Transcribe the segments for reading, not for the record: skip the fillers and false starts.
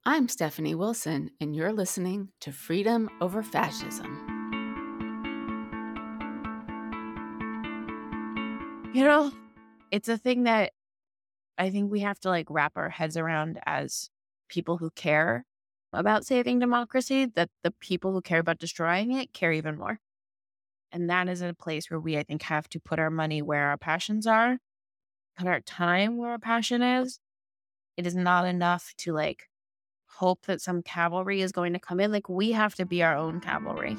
I'm Stephanie Wilson, and you're listening to Freedom Over Fascism. It's a thing that I think we have to wrap our heads around as people who care about saving democracy, that the people who care about destroying it care even more. And that is a place where we, I think, have to put our money where our passions are, put our time where our passion is. It is not enough to hope that some cavalry is going to come in. We have to be our own cavalry.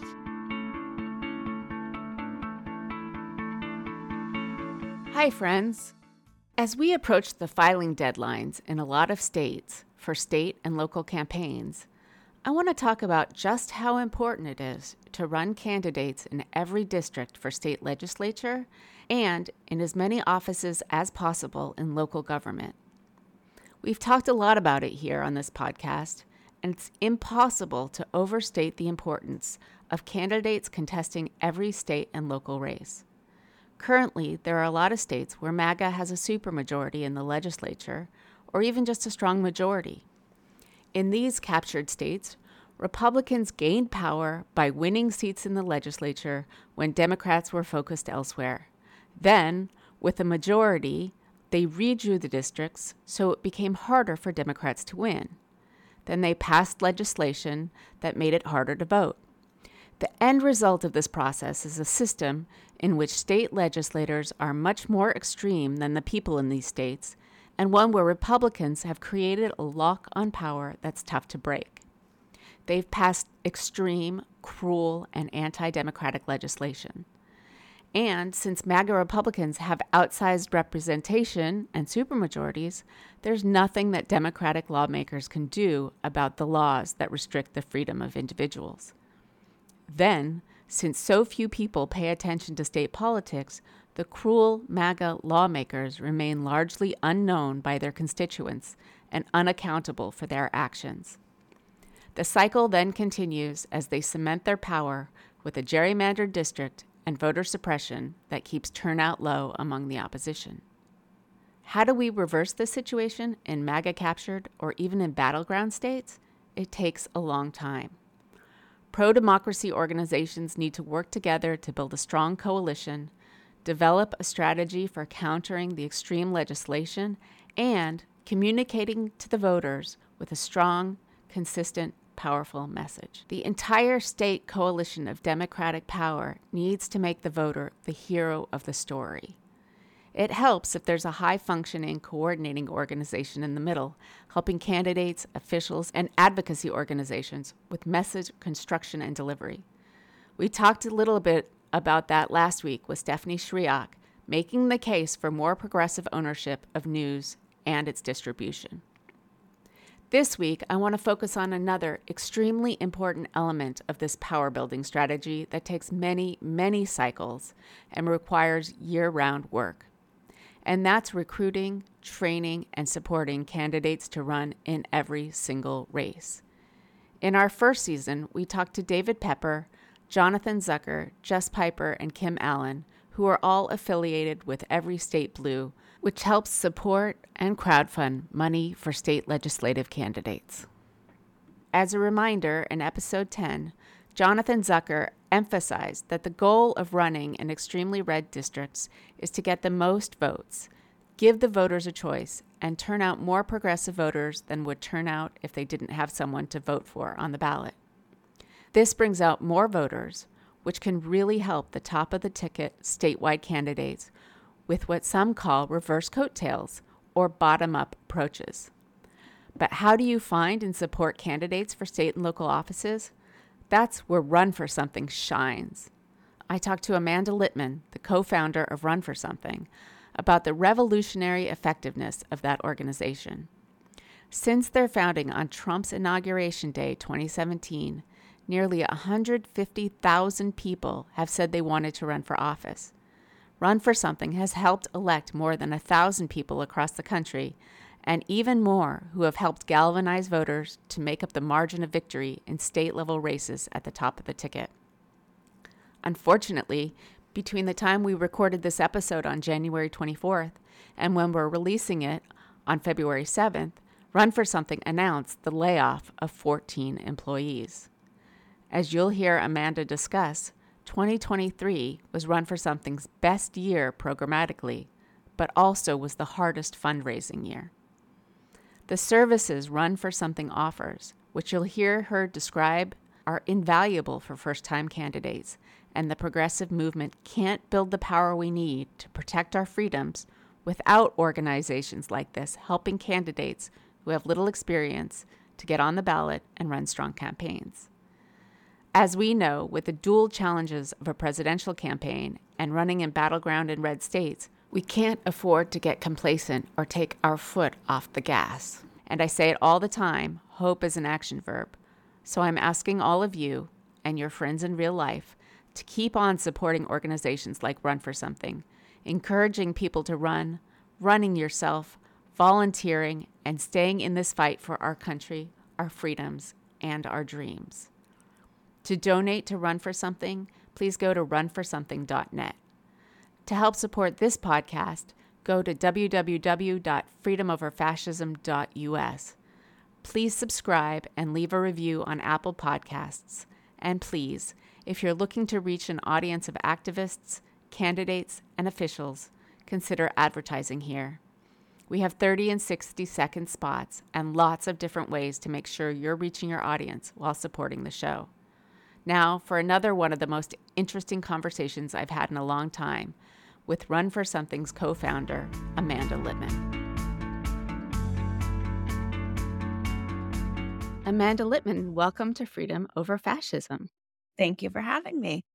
Hi, friends. As we approach the filing deadlines in a lot of states for state and local campaigns, I want to talk about just how important it is to run candidates in every district for state legislature and in as many offices as possible in local government. We've talked a lot about it here on this podcast, and it's impossible to overstate the importance of candidates contesting every state and local race. Currently, there are a lot of states where MAGA has a supermajority in the legislature, or even just a strong majority. In these captured states, Republicans gained power by winning seats in the legislature when Democrats were focused elsewhere. Then, with a majority, they redrew the districts so it became harder for Democrats to win. Then they passed legislation that made it harder to vote. The end result of this process is a system in which state legislators are much more extreme than the people in these states, and one where Republicans have created a lock on power that's tough to break. They've passed extreme, cruel, and anti-democratic legislation. And since MAGA Republicans have outsized representation and supermajorities, there's nothing that Democratic lawmakers can do about the laws that restrict the freedom of individuals. Then, since so few people pay attention to state politics, the cruel MAGA lawmakers remain largely unknown by their constituents and unaccountable for their actions. The cycle then continues as they cement their power with a gerrymandered district and voter suppression that keeps turnout low among the opposition. How do we reverse this situation in MAGA-captured or even in battleground states? It takes a long time. Pro-democracy organizations need to work together to build a strong coalition, develop a strategy for countering the extreme legislation, and communicating to the voters with a strong, consistent, powerful message. The entire state coalition of democratic power needs to make the voter the hero of the story. It helps if there's a high-functioning, coordinating organization in the middle, helping candidates, officials, and advocacy organizations with message construction and delivery. We talked a little bit about that last week with Stephanie Shriak, making the case for more progressive ownership of news and its distribution. This week, I want to focus on another extremely important element of this power-building strategy that takes many, many cycles and requires year-round work. And that's recruiting, training, and supporting candidates to run in every single race. In our first season, we talked to David Pepper, Jonathan Zucker, Jess Piper, and Kim Allen, who are all affiliated with Every State Blue, which helps support and crowdfund money for state legislative candidates. As a reminder, in episode 10, Jonathan Zucker emphasized that the goal of running in extremely red districts is to get the most votes, give the voters a choice, and turn out more progressive voters than would turn out if they didn't have someone to vote for on the ballot. This brings out more voters, which can really help the top-of-the-ticket statewide candidates with what some call reverse coattails or bottom-up approaches. But how do you find and support candidates for state and local offices? That's where Run for Something shines. I talked to Amanda Littman, the co-founder of Run for Something, about the revolutionary effectiveness of that organization. Since their founding on Trump's Inauguration Day 2017, nearly 150,000 people have said they wanted to run for office. Run for Something has helped elect more than 1,000 people across the country, and even more who have helped galvanize voters to make up the margin of victory in state-level races at the top of the ticket. Unfortunately, between the time we recorded this episode on January 24th and when we're releasing it on February 7th, Run for Something announced the layoff of 14 employees. As you'll hear Amanda discuss, 2023 was Run for Something's best year programmatically, but also was the hardest fundraising year. The services Run for Something offers, which you'll hear her describe, are invaluable for first-time candidates, and the progressive movement can't build the power we need to protect our freedoms without organizations like this helping candidates who have little experience to get on the ballot and run strong campaigns. As we know, with the dual challenges of a presidential campaign and running in battleground and red states, we can't afford to get complacent or take our foot off the gas. And I say it all the time, hope is an action verb. So I'm asking all of you and your friends in real life to keep on supporting organizations like Run for Something, encouraging people to run, running yourself, volunteering, and staying in this fight for our country, our freedoms, and our dreams. To donate to Run for Something, please go to runforsomething.net. To help support this podcast, go to www.freedomoverfascism.us. Please subscribe and leave a review on Apple Podcasts. And please, if you're looking to reach an audience of activists, candidates, and officials, consider advertising here. We have 30 and 60-second spots and lots of different ways to make sure you're reaching your audience while supporting the show. Now for another one of the most interesting conversations I've had in a long time with Run for Something's co-founder, Amanda Litman. Amanda Litman, welcome to Freedom Over Fascism. Thank you for having me.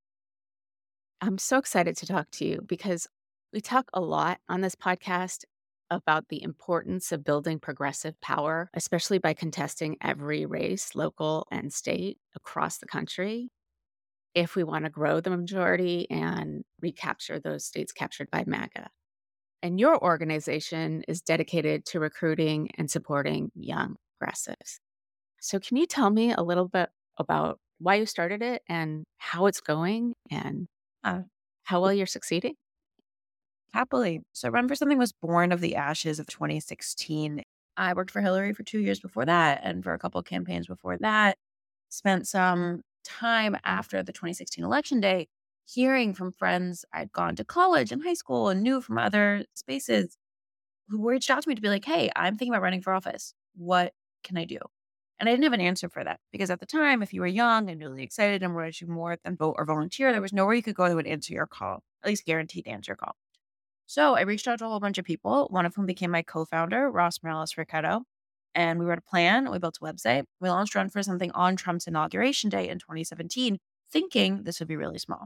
I'm so excited to talk to you because we talk a lot on this podcast about the importance of building progressive power, especially by contesting every race, local and state, across the country, if we want to grow the majority and recapture those states captured by MAGA. And your organization is dedicated to recruiting and supporting young progressives. So can you tell me a little bit about why you started it and how it's going and how well you're succeeding? Happily. So Run for Something was born of the ashes of 2016. I worked for Hillary for 2 years before that and for a couple of campaigns before that. Spent some time after the 2016 election day hearing from friends I'd gone to college and high school and knew from other spaces who reached out to me to be like, hey, I'm thinking about running for office. What can I do? And I didn't have an answer for that because at the time, if you were young and really excited and wanted to do more than vote or volunteer, there was nowhere you could go that would answer your call, at least guaranteed to answer your call. So I reached out to a whole bunch of people, one of whom became my co-founder, Ross Morales-Ricchetto. And we wrote a plan. We built a website. We launched Run for Something on Trump's inauguration day in 2017, thinking this would be really small.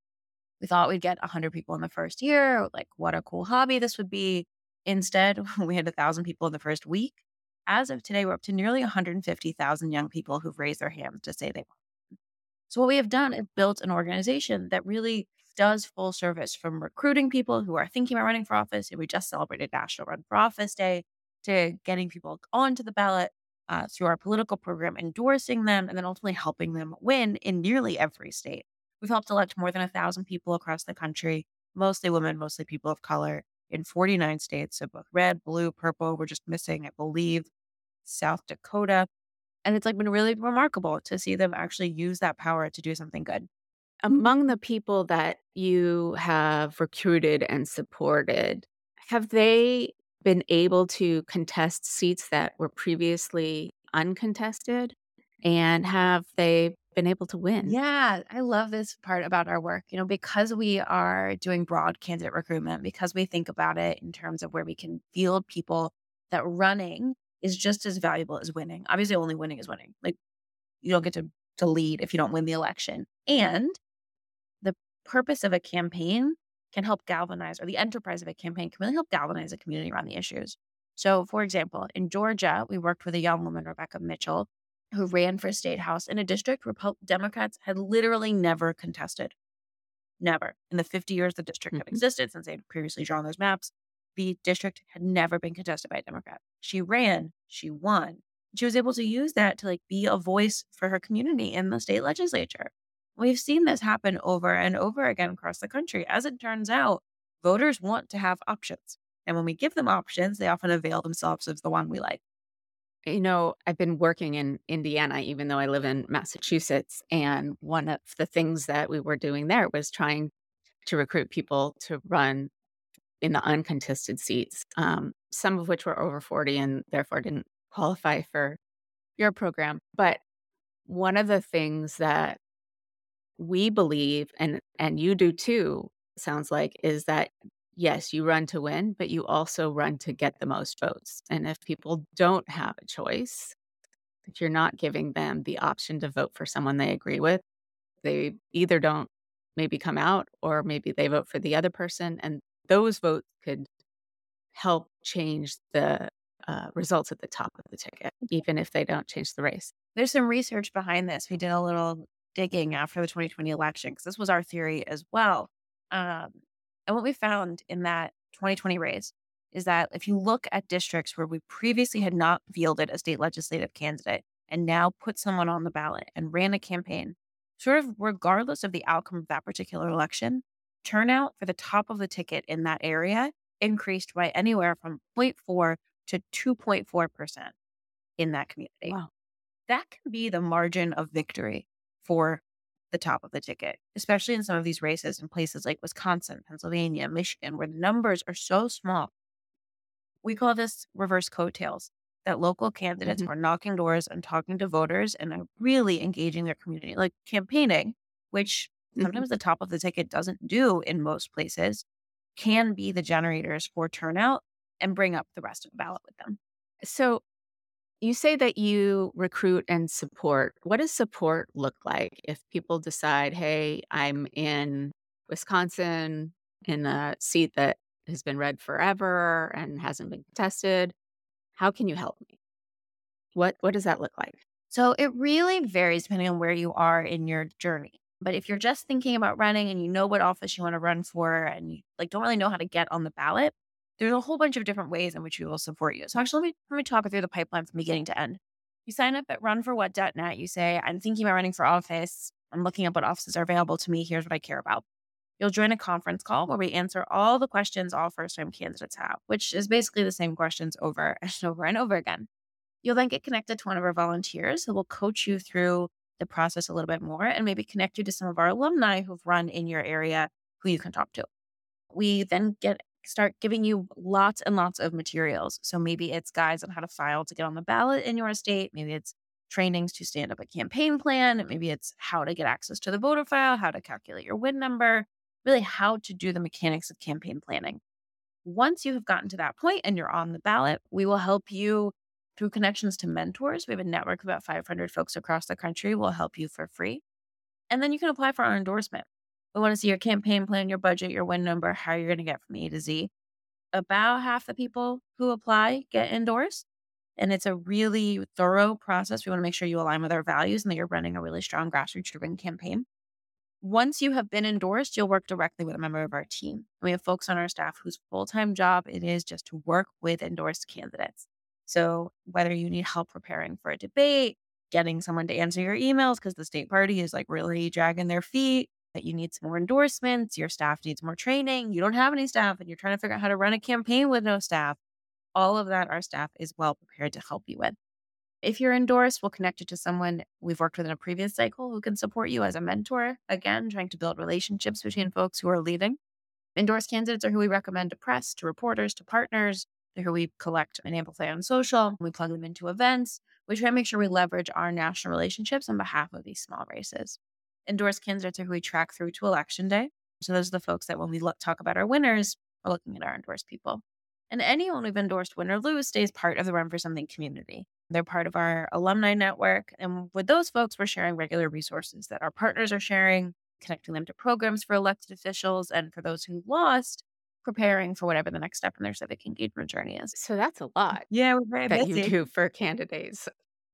We thought we'd get 100 people in the first year. Like, what a cool hobby this would be. Instead, we had 1,000 people in the first week. As of today, we're up to nearly 150,000 young people who've raised their hands to say they want. So what we have done is built an organization that really does full service, from recruiting people who are thinking about running for office, and we just celebrated National Run for Office Day, to getting people onto the ballot through our political program, endorsing them, and then ultimately helping them win in nearly every state. We've helped elect more than 1,000 people across the country, mostly women, mostly people of color, in 49 states. So both red, blue, purple. We're just missing, I believe, South Dakota. And it's been really remarkable to see them actually use that power to do something good. Among the people that you have recruited and supported, have they been able to contest seats that were previously uncontested? And have they been able to win? Yeah, I love this part about our work. Because we are doing broad candidate recruitment, because we think about it in terms of where we can field people, that running is just as valuable as winning. Obviously, only winning is winning. You don't get to lead if you don't win the election. And the purpose of a campaign can help galvanize, or the enterprise of a campaign can really help galvanize a community around the issues. So, for example, in Georgia, we worked with a young woman, Rebecca Mitchell, who ran for state house in a district where Democrats had literally never contested. Never. In the 50 years the district had existed, since they had previously drawn those maps, the district had never been contested by a Democrat. She ran, she won. She was able to use that to be a voice for her community in the state legislature. We've seen this happen over and over again across the country. As it turns out, voters want to have options. And when we give them options, they often avail themselves of the one we like. I've been working in Indiana, even though I live in Massachusetts. And one of the things that we were doing there was trying to recruit people to run in the uncontested seats, some of which were over 40 and therefore didn't qualify for your program. But one of the things that we believe, and you do too, sounds like, is that yes, you run to win, but you also run to get the most votes. And if people don't have a choice, if you're not giving them the option to vote for someone they agree with, they either don't maybe come out or maybe they vote for the other person. And those votes could help change the results at the top of the ticket, even if they don't change the race. There's some research behind this. We did a little digging after the 2020 election because this was our theory as well. Um, and what we found in that 2020 race is that if you look at districts where we previously had not fielded a state legislative candidate and now put someone on the ballot and ran a campaign, sort of regardless of the outcome of that particular election, turnout for the top of the ticket in that area increased by anywhere from zero point 0.4 to 2.4% in that community. Wow. That can be the margin of victory for the top of the ticket, especially in some of these races in places like Wisconsin, Pennsylvania, Michigan, where the numbers are so small. We call this reverse coattails, that local candidates Mhm. are knocking doors and talking to voters and are really engaging their community, like campaigning, which Mhm. sometimes the top of the ticket doesn't do in most places, can be the generators for turnout and bring up the rest of the ballot with them. So you say that you recruit and support. What does support look like if people decide, hey, I'm in Wisconsin in a seat that has been red forever and hasn't been contested? How can you help me? What does that look like? So it really varies depending on where you are in your journey. But if you're just thinking about running and you know what office you want to run for and you don't really know how to get on the ballot, there's a whole bunch of different ways in which we will support you. So actually let me talk through the pipeline from beginning to end. You sign up at runforwhat.net. You say, I'm thinking about running for office. I'm looking up what offices are available to me. Here's what I care about. You'll join a conference call where we answer all the questions all first time candidates have, which is basically the same questions over and over and over again. You'll then get connected to one of our volunteers who will coach you through the process a little bit more and maybe connect you to some of our alumni who've run in your area who you can talk to. We then start giving you lots and lots of materials. So maybe it's guides on how to file to get on the ballot in your state. Maybe it's trainings to stand up a campaign plan. Maybe it's how to get access to the voter file, how to calculate your win number, really how to do the mechanics of campaign planning. Once you have gotten to that point and you're on the ballot, we will help you through connections to mentors. We have a network of about 500 folks across the country. We'll help you for free. And then you can apply for our endorsement. We want to see your campaign plan, your budget, your win number, how you're going to get from A to Z. About half the people who apply get endorsed. And it's a really thorough process. We want to make sure you align with our values and that you're running a really strong grassroots driven campaign. Once you have been endorsed, you'll work directly with a member of our team. We have folks on our staff whose full-time job it is just to work with endorsed candidates. So whether you need help preparing for a debate, getting someone to answer your emails because the state party is really dragging their feet, that you need some more endorsements, your staff needs more training, you don't have any staff and you're trying to figure out how to run a campaign with no staff, all of that our staff is well prepared to help you with. If you're endorsed, we'll connect you to someone we've worked with in a previous cycle who can support you as a mentor. Again, trying to build relationships between folks who are leading. Endorsed candidates are who we recommend to press, to reporters, to partners. They're who we collect and amplify on social. We plug them into events. We try to make sure we leverage our national relationships on behalf of these small races. Endorsed candidates are who we track through to election day. So those are the folks that when we talk about our winners, we're looking at our endorsed people. And anyone we've endorsed, win or lose, stays part of the Run for Something community. They're part of our alumni network. And with those folks, we're sharing regular resources that our partners are sharing, connecting them to programs for elected officials, and for those who lost, preparing for whatever the next step in their civic engagement journey is. So that's a lot Yeah, we're very that you busy. do for candidates.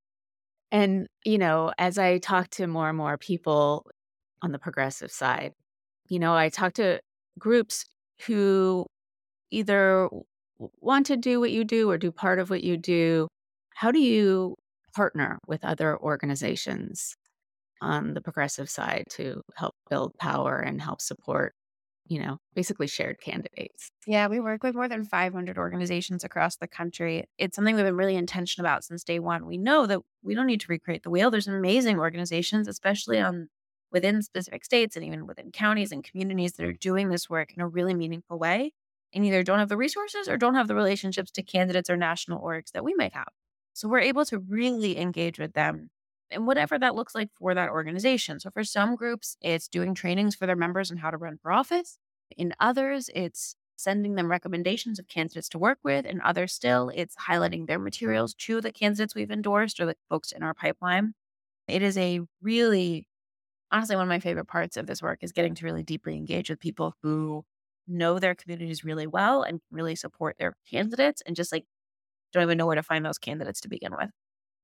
And, as I talk to more and more people on the progressive side, I talk to groups who either want to do what you do or do part of what you do. How do you partner with other organizations on the progressive side to help build power and help support basically shared candidates. Yeah, we work with more than 500 organizations across the country. It's something we've been really intentional about since day one. We know that we don't need to recreate the wheel. There's amazing organizations, especially on within specific states and even within counties and communities that are doing this work in a really meaningful way and either don't have the resources or don't have the relationships to candidates or national orgs that we might have. So we're able to really engage with them and whatever that looks like for that organization. So for some groups, it's doing trainings for their members on how to run for office. In others, it's sending them recommendations of candidates to work with. And others still, it's highlighting their materials to the candidates we've endorsed or the folks in our pipeline. It is a really, honestly, one of my favorite parts of this work is getting to really deeply engage with people who know their communities really well and really support their candidates and just like don't even know where to find those candidates to begin with.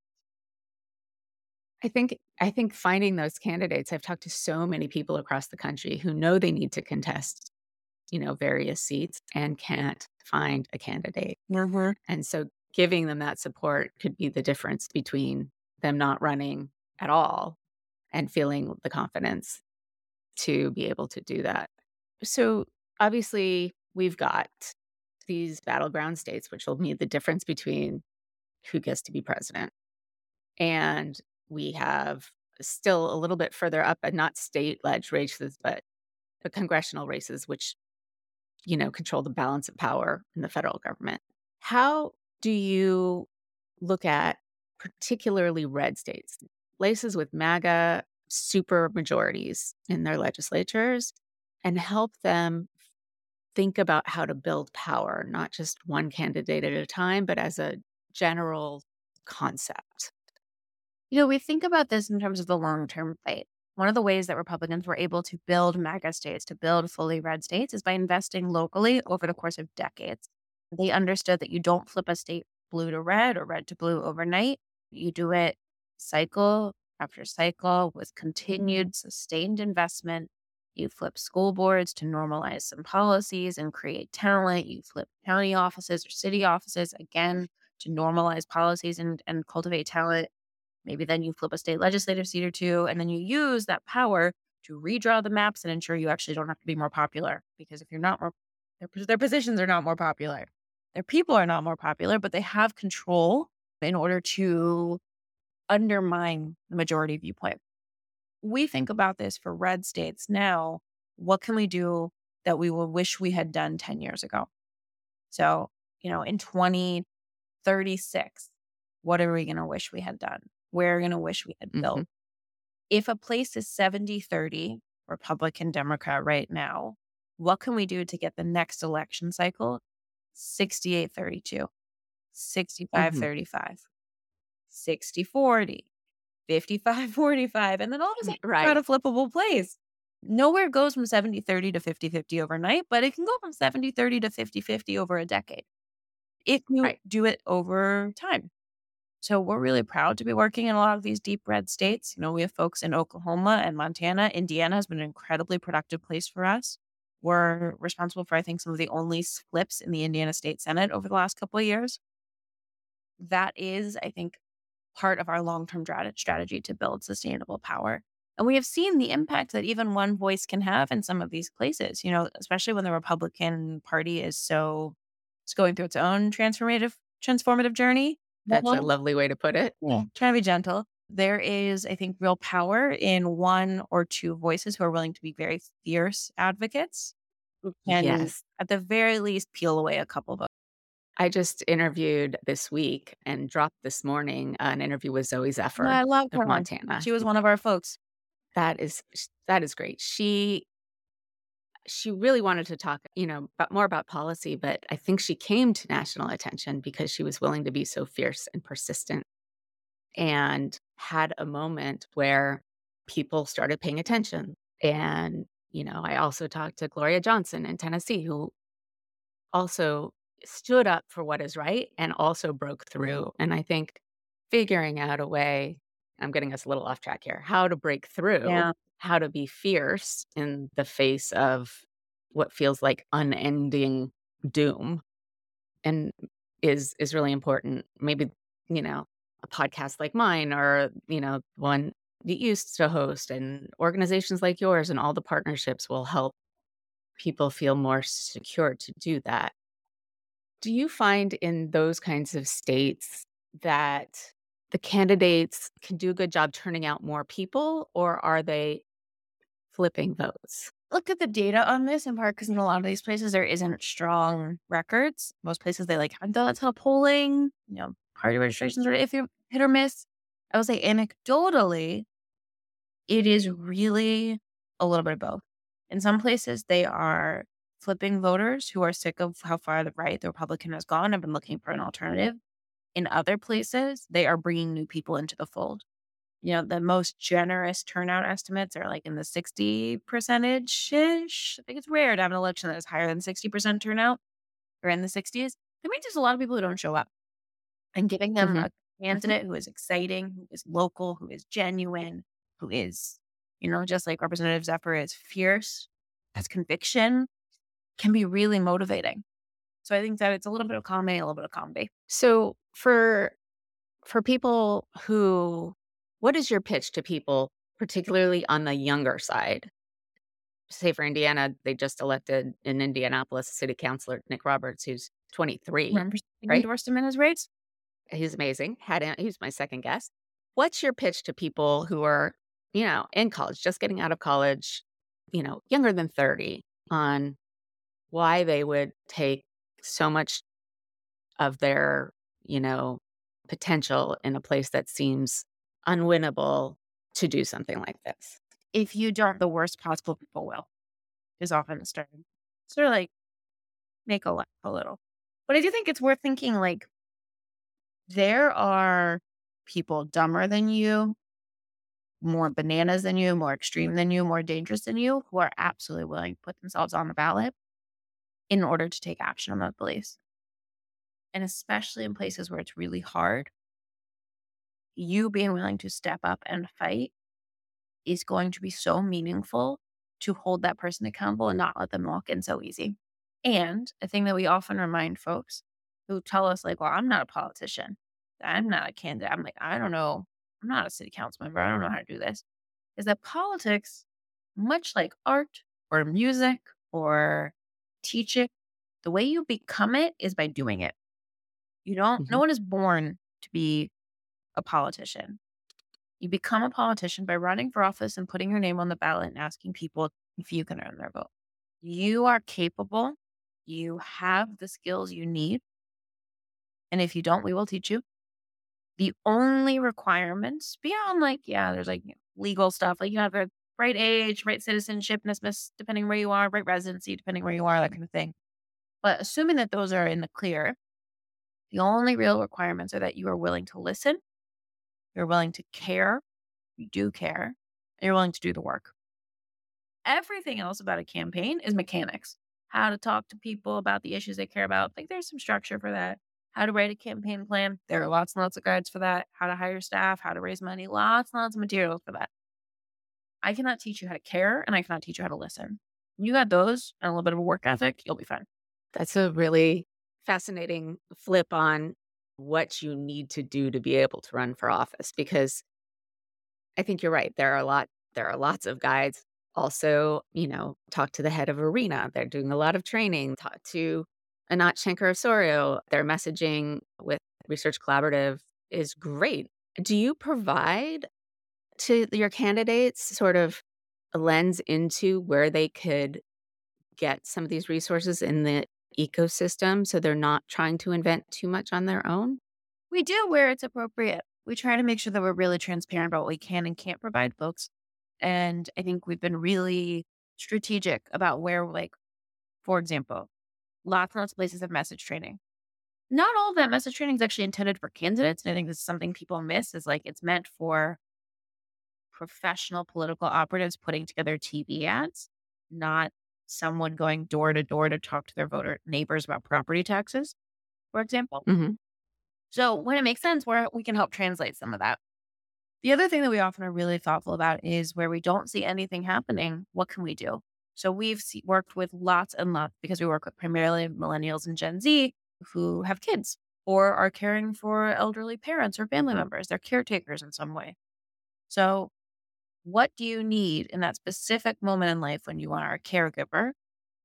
I think finding those candidates, I've talked to so many people across the country who know they need to contest, various seats and can't find a candidate. Mm-hmm. And so giving them that support could be the difference between them not running at all and feeling the confidence to be able to do that. So obviously, we've got these battleground states, which will be the difference between who gets to be president. And we have still a little bit further up, and not state-led races, but the congressional races, which, control the balance of power in the federal government. How do you look at particularly red states, places with MAGA super majorities in their legislatures, and help them think about how to build power, not just one candidate at a time, but as a general concept? We think about this in terms of the long term fight. One of the ways that Republicans were able to build MAGA states, to build fully red states, is by investing locally over the course of decades. They understood that you don't flip a state blue to red or red to blue overnight. You do it cycle after cycle with continued sustained investment. You flip school boards to normalize some policies and create talent. You flip county offices or city offices again to normalize policies and cultivate talent. Maybe then you flip a state legislative seat or two, and then you use that power to redraw the maps and ensure you actually don't have to be more popular. Because if you're not more, their positions are not more popular. Their people are not more popular, but they have control in order to undermine the majority viewpoint. We think about this for red states now. What can we do that we will wish we had done 10 years ago? So, in 2036, what are we going to wish we had done? Where are we going to wish we had built? If a place is 70-30 Republican, Democrat right now, what can we do to get the next election cycle 68-32, 65-35, 60-40, 55-45, and then all of a sudden Right. we're at a flippable place. Nowhere goes from 70-30 to 50-50 overnight, but it can go from 70-30 to 50-50 over a decade if you Right. do it over time. So we're really proud to be working in a lot of these deep red states. We have folks in Oklahoma and Montana. Indiana has been an incredibly productive place for us. We're responsible for, I think, some of the only flips in the Indiana State Senate over the last couple of years. That is, I think, part of our long-term strategy to build sustainable power. And we have seen the impact that even one voice can have in some of these places, especially when the Republican Party is going through its own transformative journey. That's a lovely way to put it. Yeah. Trying to be gentle. There is, I think, real power in one or two voices who are willing to be very fierce advocates and Yes. at the very least peel away a couple votes. I just interviewed this week and dropped this morning an interview with Zoe Zephyr I love her. of Montana. She was one of our folks. That is great. She really wanted to talk, more about policy, but I think she came to national attention because she was willing to be so fierce and persistent and had a moment where people started paying attention. And, I also talked to Gloria Johnson in Tennessee, who also stood up for what is right and also broke through. And I think figuring out a way, I'm getting us a little off track here, how to break through, Yeah. how to be fierce in the face of what feels like unending doom, and is really important. Maybe, a podcast like mine, or, one that you used to host, and organizations like yours and all the partnerships will help people feel more secure to do that. Do you find in those kinds of states that the candidates can do a good job turning out more people, or are they flipping votes? Look at the data on this in part because in a lot of these places there isn't strong records. Most places they like haven't done a ton of polling. Party registrations are if you hit or miss. I would say anecdotally, it is really a little bit of both. In some places, they are flipping voters who are sick of how far the right the Republican has gone and been looking for an alternative. In other places, they are bringing new people into the fold. The most generous turnout estimates are like in the 60 percentage ish. I think it's rare to have an election that is higher than 60% turnout or in the 60s. That means there's a lot of people who don't show up. And giving them Mhm. a candidate who is exciting, who is local, who is genuine, who is, just like Representative Zephyr is fierce, has conviction, can be really motivating. So I think that it's a little bit of column A, a little bit of column B. So for people who what is your pitch to people, particularly on the younger side? Say for Indiana, they just elected in Indianapolis city councilor Nick Roberts, who's 23, Remember he right? endorsed him in his race? He's amazing. He's my second guest. What's your pitch to people who are, in college, just getting out of college, younger than 30, on why they would take so much of their, you know, potential in a place that seems unwinnable to do something like this? If you don't, the worst possible people will, is often the starting. Sort of like make a laugh a little. But I do think it's worth thinking like there are people dumber than you, more bananas than you, more extreme than you, more dangerous than you, who are absolutely willing to put themselves on the ballot in order to take action on those beliefs. And especially in places where it's really hard, you being willing to step up and fight is going to be so meaningful to hold that person accountable and not let them walk in so easy. And a thing that we often remind folks who tell us, like, well, I'm not a politician. I'm not a candidate. I'm like, I don't know. I'm not a city council member. I don't know how to do this. Is that politics, much like art or music or teaching, the way you become it is by doing it. No Mhm. one is born to be a politician. You become a politician by running for office and putting your name on the ballot and asking people if you can earn their vote. You are capable. You have the skills you need. And if you don't, we will teach you. The only requirements beyond there's legal stuff, like you have the right age, right citizenship, depending where you are, right residency, depending where you are, that kind of thing. But assuming that those are in the clear, the only real requirements are that you are willing to listen, you're willing to care, you do care, and you're willing to do the work. Everything else about a campaign is mechanics. How to talk to people about the issues they care about. Like there's some structure for that. How to write a campaign plan. There are lots and lots of guides for that. How to hire staff, how to raise money, lots and lots of materials for that. I cannot teach you how to care and I cannot teach you how to listen. You got those and a little bit of a work ethic, you'll be fine. That's a really fascinating flip on what you need to do to be able to run for office, because I think you're right. There are lots of guides. Also, talk to the head of Arena. They're doing a lot of training. Talk to Anat Shenker Osorio. Their messaging with Research Collaborative is great. Do you provide to your candidates sort of a lens into where they could get some of these resources in the ecosystem so they're not trying to invent too much on their own? We do where it's appropriate. We try to make sure that we're really transparent about what we can and can't provide folks. And I think we've been really strategic about where, for example, lots and lots of places have message training. Not all of that message training is actually intended for candidates. And I think this is something people miss is it's meant for professional political operatives putting together TV ads, not someone going door to door to talk to their voter neighbors about property taxes, for example. Mhm. So when it makes sense, we can help translate some of that. The other thing that we often are really thoughtful about is where we don't see anything happening, what can we do? So we've worked with lots and lots because we work with primarily millennials and Gen Z who have kids or are caring for elderly parents or family members. They're caretakers in some way. So what do you need in that specific moment in life when you are a caregiver?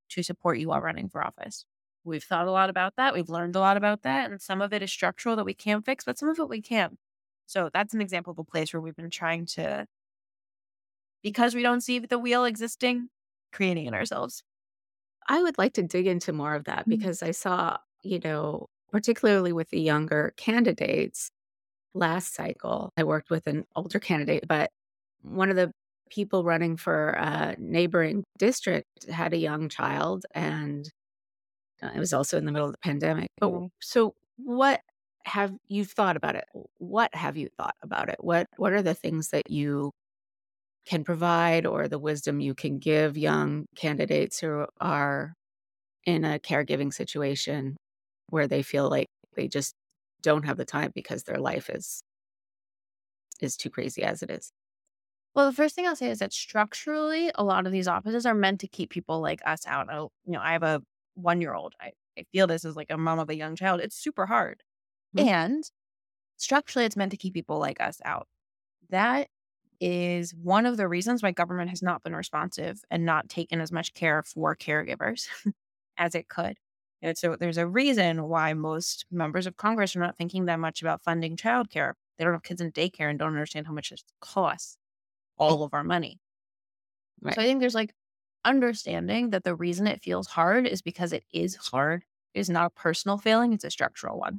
to support you while running for office. We've thought a lot about that. We've learned a lot about that. And some of it is structural that we can't fix, but some of it we can. So that's an example of a place where we've been trying to, because we don't see the wheel existing, creating it ourselves. I would like to dig into more of that Mhm. because I saw, particularly with the younger candidates last cycle, I worked with an older candidate, but one of the people running for a neighboring district had a young child, and it was also in the middle of the pandemic. But Mhm. so what have you thought about it? What have you thought about it? What are the things that you can provide or the wisdom you can give young candidates who are in a caregiving situation where they feel like they just don't have the time because their life is too crazy as it is? Well, the first thing I'll say is that structurally, a lot of these offices are meant to keep people like us out. I have a 1 year old. I feel this as like a mom of a young child. It's super hard. Mhm. And structurally, it's meant to keep people like us out. That is one of the reasons why government has not been responsive and not taken as much care for caregivers as it could. And so there's a reason why most members of Congress are not thinking that much about funding childcare. They don't have kids in daycare and don't understand how much it costs all of our money. Right. So I think there's like understanding that the reason it feels hard is because it is hard. It is not a personal failing, it's a structural one.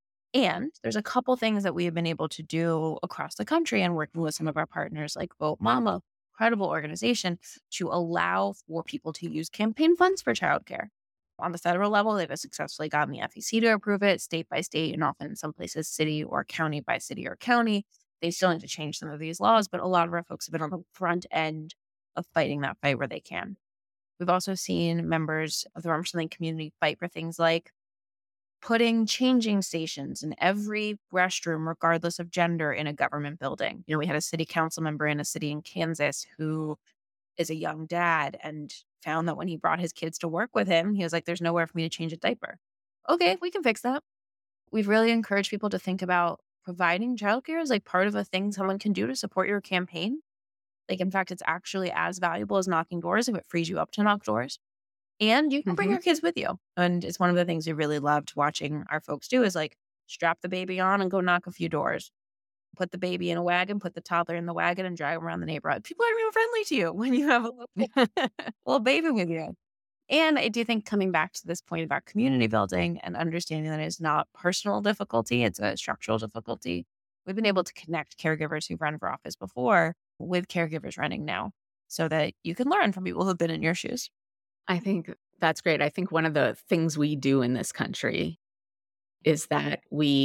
And there's a couple things that we have been able to do across the country and working with some of our partners like Vote Mama, incredible organization, to allow for people to use campaign funds for childcare. On the federal level, they've successfully gotten the FEC to approve it state by state, and often in some places, city or county by city or county. They still need to change some of these laws, but a lot of our folks have been on the front end of fighting that fight where they can. We've also seen members of the Armed Something community fight for things like putting changing stations in every restroom, regardless of gender, in a government building. We had a city council member in a city in Kansas who is a young dad and found that when he brought his kids to work with him, he was like, there's nowhere for me to change a diaper. Okay, we can fix that. We've really encouraged people to think about providing childcare as like part of a thing someone can do to support your campaign. Like, in fact, it's actually as valuable as knocking doors if it frees you up to knock doors. And you can bring Mhm. your kids with you. And it's one of the things we really loved watching our folks do is like strap the baby on and go knock a few doors. Put the baby in a wagon, put the toddler in the wagon and drag 'em around the neighborhood. People are even friendly to you when you have a little baby with you. And I do think coming back to this point about community building and understanding that it's not personal difficulty, it's a structural difficulty. We've been able to connect caregivers who've run for office before with caregivers running now so that you can learn from people who've been in your shoes. I think that's great. I think one of the things we do in this country is that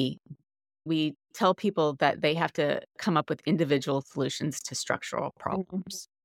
we tell people that they have to come up with individual solutions to structural Mhm. problems.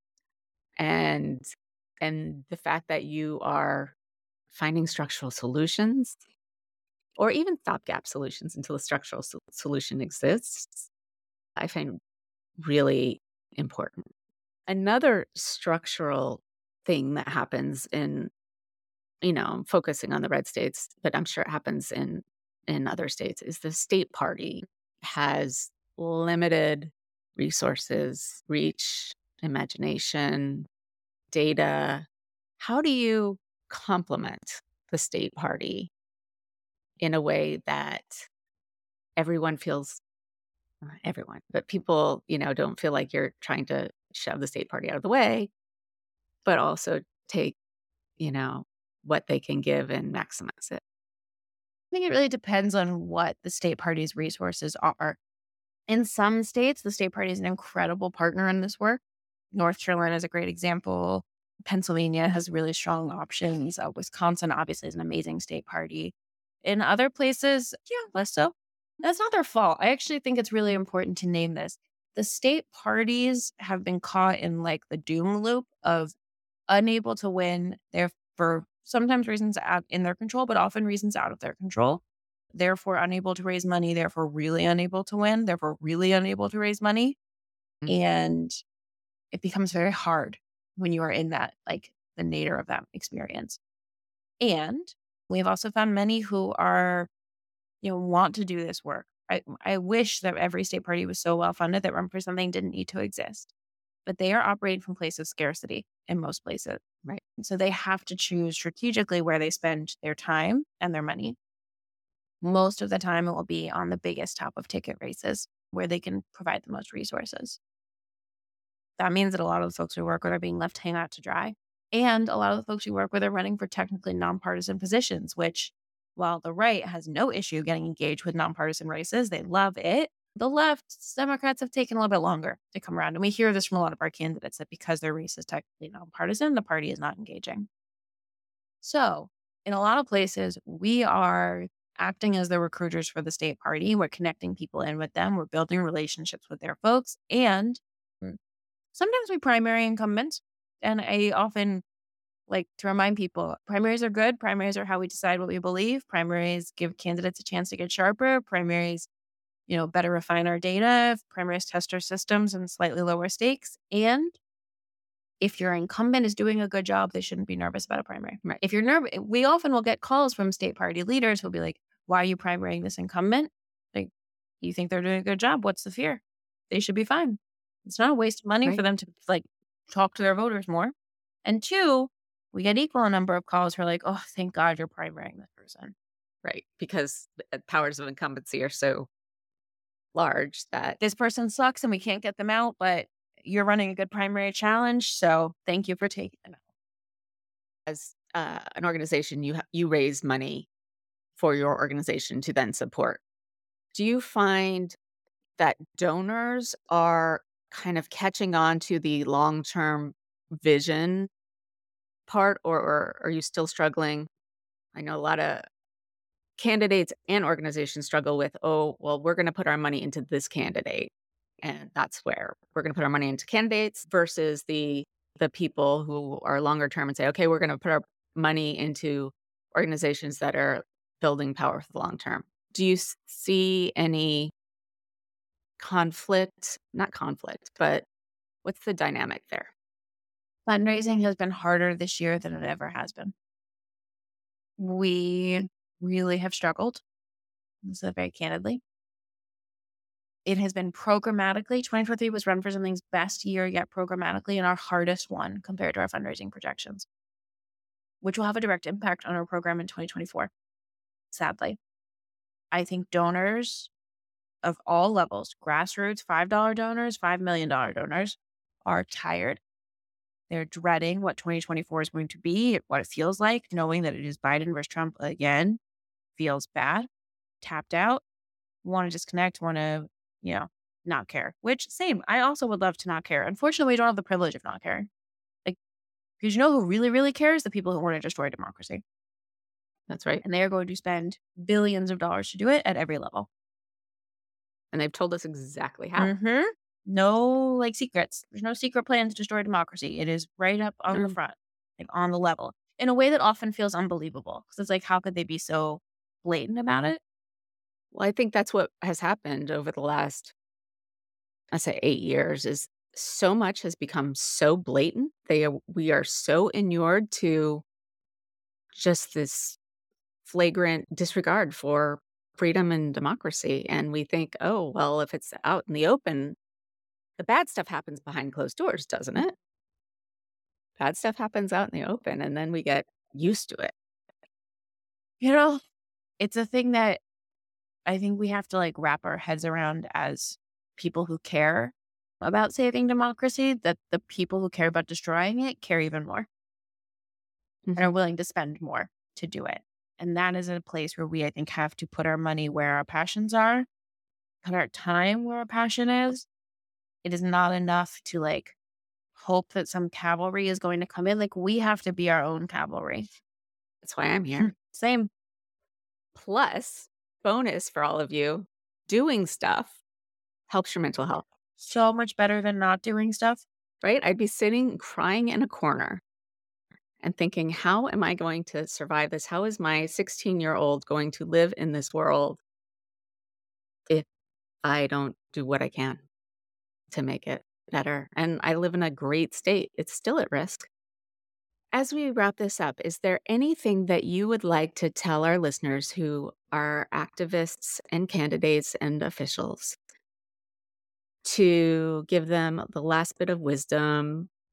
And the fact that you are finding structural solutions or even stopgap solutions until a structural solution exists, I find really important. Another structural thing that happens in, I'm focusing on the red states, but I'm sure it happens in other states, is the state party has limited resources, reach, imagination, data. How do you complement the state party in a way that everyone feels, not everyone, but people, don't feel like you're trying to shove the state party out of the way, but also take, you know, what they can give and maximize it? I think it really depends on what the state party's resources are. In some states, the state party is an incredible partner in this work. North Carolina is a great example. Pennsylvania has really strong options. Wisconsin obviously is an amazing state party. In other places, yeah, less so. That's not their fault. I actually think it's really important to name this. The state parties have been caught in like the doom loop of unable to win there for sometimes reasons out in their control, but often reasons out of their control. Therefore, unable to raise money, therefore, really unable to win, therefore, really unable to raise money. Mm. And it becomes very hard when you are in that, like the nadir of that experience. And we've also found many who are, want to do this work. I wish that every state party was so well funded that Run for Something didn't need to exist. But they are operating from a place of scarcity in most places. Right. So they have to choose strategically where they spend their time and their money. Most of the time, it will be on the biggest top of ticket races where they can provide the most resources. That means that a lot of the folks we work with are being left hanging out to dry. And a lot of the folks we work with are running for technically nonpartisan positions, which, while the right has no issue getting engaged with nonpartisan races, they love it. The left, Democrats have taken a little bit longer to come around. And we hear this from a lot of our candidates that because their race is technically nonpartisan, the party is not engaging. So, in a lot of places, we are acting as the recruiters for the state party. We're connecting people in with them. We're building relationships with their folks. And sometimes we primary incumbents. And I often like to remind people primaries are good. Primaries are how we decide what we believe. Primaries give candidates a chance to get sharper. Primaries, better refine our data. Primaries test our systems and slightly lower stakes. And if your incumbent is doing a good job, they shouldn't be nervous about a primary. Right. If you're nervous, we often will get calls from state party leaders who'll be like, why are you primarying this incumbent? Like, you think they're doing a good job? What's the fear? They should be fine. It's not a waste of money for Right. them to talk to their voters more. And two, we get equal a number of calls who are like, oh, thank God you're primarying this person. Right. Because the powers of incumbency are so large that This person sucks and we can't get them out, but you're running a good primary challenge. So thank you for taking them out. as an organization, you raise money for your organization to then support. Do you find that donors are kind of catching on to the long-term vision part, or are you still struggling? I know a lot of candidates and organizations struggle with, oh, well, we're going to put our money into this candidate. And that's where we're going to put our money into candidates versus the people who are longer term and say, okay, we're going to put our money into organizations that are building power for the long term. Do you see any conflict? Not conflict, but what's the dynamic there? Fundraising has been harder this year than it ever has been. We really have struggled, so very candidly. It has been programmatically. 2023 was Run for Something's best year yet programmatically and our hardest one compared to our fundraising projections, which will have a direct impact on our program in 2024, sadly. I think donors of all levels, grassroots, $5 donors, $5 million donors, are tired. They're dreading what 2024 is going to be, what it feels like, knowing that it is Biden versus Trump again. Feels bad, tapped out, want to disconnect, want to, not care. Which, same, I also would love to not care. Unfortunately, we don't have the privilege of not caring. Because who really, really cares? The people who want to destroy democracy. That's right. And they are going to spend billions of dollars to do it at every level. And they've told us exactly how. No secrets. There's no secret plan to destroy democracy. It is right up on the front, on the level, in a way that often feels unbelievable. Because it's how could they be so blatant about it? Well, I think that's what has happened over the last, I say 8 years, is so much has become so blatant. We are so inured to just this flagrant disregard for freedom and democracy. And we think, oh, well, if it's out in the open, the bad stuff happens behind closed doors, doesn't it? Bad stuff happens out in the open, and then we get used to it. It's a thing that I think we have to wrap our heads around as people who care about saving democracy, that the people who care about destroying it care even more and are willing to spend more to do it. And that is a place where we, I think, have to put our money where our passions are, put our time where our passion is. It is not enough to hope that some cavalry is going to come in. We have to be our own cavalry. That's why I'm here. Same. Plus, bonus for all of you, doing stuff helps your mental health. So much better than not doing stuff. Right? I'd be sitting crying in a corner and thinking, how am I going to survive this? How is my 16-year-old going to live in this world if I don't do what I can to make it better? And I live in a great state. It's still at risk. As we wrap this up, is there anything that you would like to tell our listeners who are activists and candidates and officials to give them the last bit of wisdom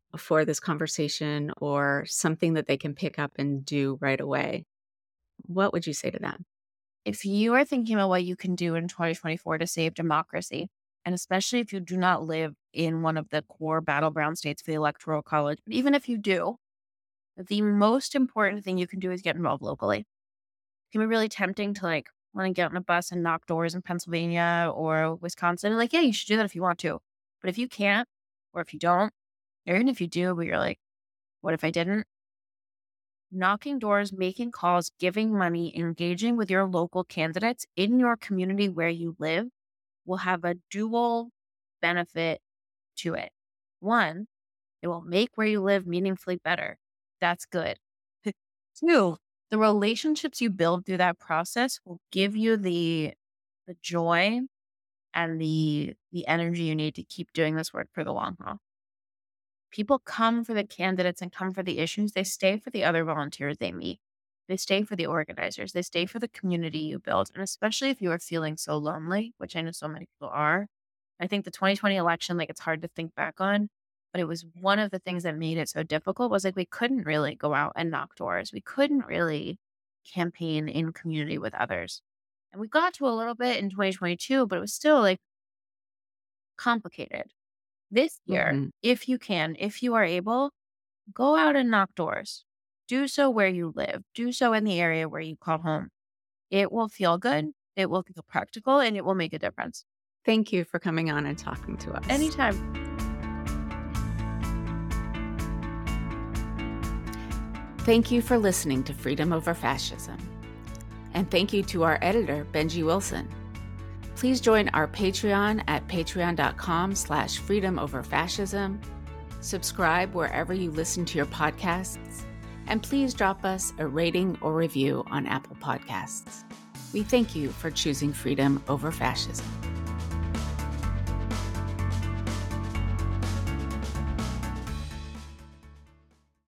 for this conversation or something that they can pick up and do right away, what would you say to them? If you are thinking about what you can do in 2024 to save democracy, and especially if you do not live in one of the core battleground states for the Electoral College, but even if you do, the most important thing you can do is get involved locally. It can be really tempting to want to get on a bus and knock doors in Pennsylvania or Wisconsin. And yeah, you should do that if you want to. But if you can't, or if you don't, or even if you do, but you're like, what if I didn't? Knocking doors, making calls, giving money, engaging with your local candidates in your community where you live will have a dual benefit to it. One, it will make where you live meaningfully better. That's good. Two, the relationships you build through that process will give you the joy and the energy you need to keep doing this work for the long haul. People come for the candidates and come for the issues. They stay for the other volunteers they meet. They stay for the organizers. They stay for the community you build. And especially if you are feeling so lonely, which I know so many people are, I think the 2020 election, it's hard to think back on, but it was one of the things that made it so difficult was we couldn't really go out and knock doors. We couldn't really campaign in community with others. And we got to a little bit in 2022, but it was still complicated. This year, if you can, if you are able, go out and knock doors. Do so where you live. Do so in the area where you call home. It will feel good. It will feel practical, and it will make a difference. Thank you for coming on and talking to us. Anytime. Thank you for listening to Freedom Over Fascism. And thank you to our editor, Benji Wilson. Please join our Patreon at patreon.com/freedomoverfascism. Subscribe wherever you listen to your podcasts. And please drop us a rating or review on Apple Podcasts. We thank you for choosing freedom over fascism.